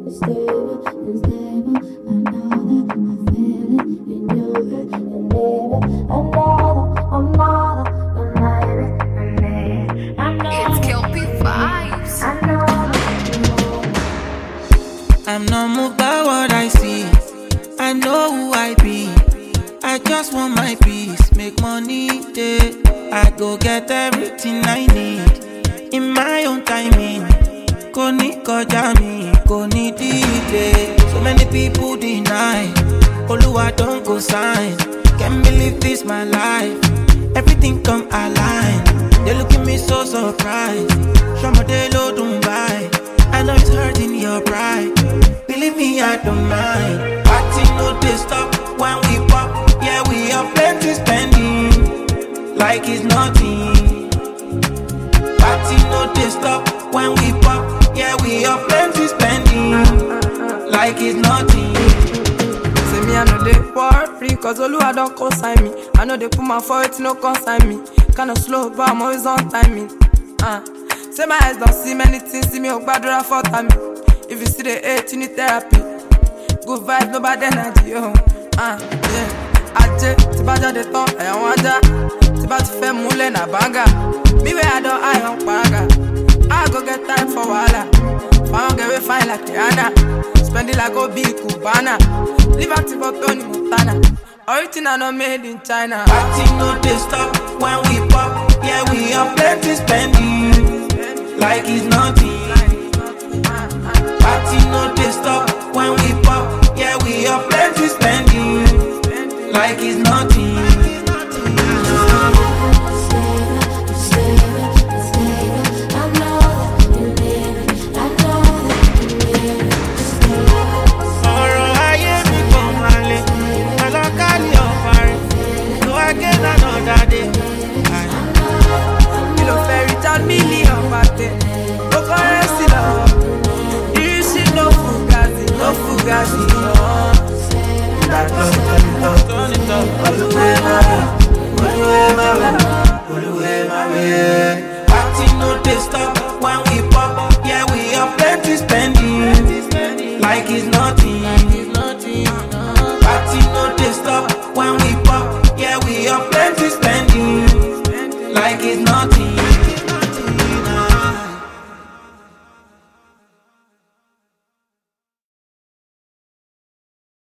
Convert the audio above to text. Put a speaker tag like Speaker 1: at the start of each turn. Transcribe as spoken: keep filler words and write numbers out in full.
Speaker 1: It's stable, it's stable. I know that I feel it in your head, and baby, another, another, another, another.
Speaker 2: It's Kelpie Vibes.
Speaker 3: I'm not moved by what I see. I know who I be. I just want my peace, make money, yeah. I go get everything I need in my own timing. Kò ní kọjá mi, kò ní delay. So many people deny. Oluwa don't go sign. Can't believe this my life. Everything come align. They look at me so surprised. Shomode lo Dubai. I know it's hurting your pride. Believe me, I don't mind. Party no they stop when we pop. Yeah, we have plenty spending like it's nothing. Party no they stop when we pop. Yeah, we have plenty spending like it's nothing.
Speaker 4: Say me I know they worry, cause Oluwa don't consign me. I know they put my foot, no consign me. Kinda slow, but I'm always on timing. Uh. Say my eyes don't see many things, see me oh bad for time. If you see the hate, you need therapy. Good vibe, no bad energy, oh. Uh, yeah. Aje, ti ba jade ton, e yon aja. Ti ba ti fe mule na banga. Me where I don't, I don't paga. I go get time for wala. Found get we fine like Rihanna. Spend it like go be Cubana. Liberty for Tony Montana. Original not made in China.
Speaker 3: Party no they stop when we pop. Yeah, we have plenty spending like it's nothing.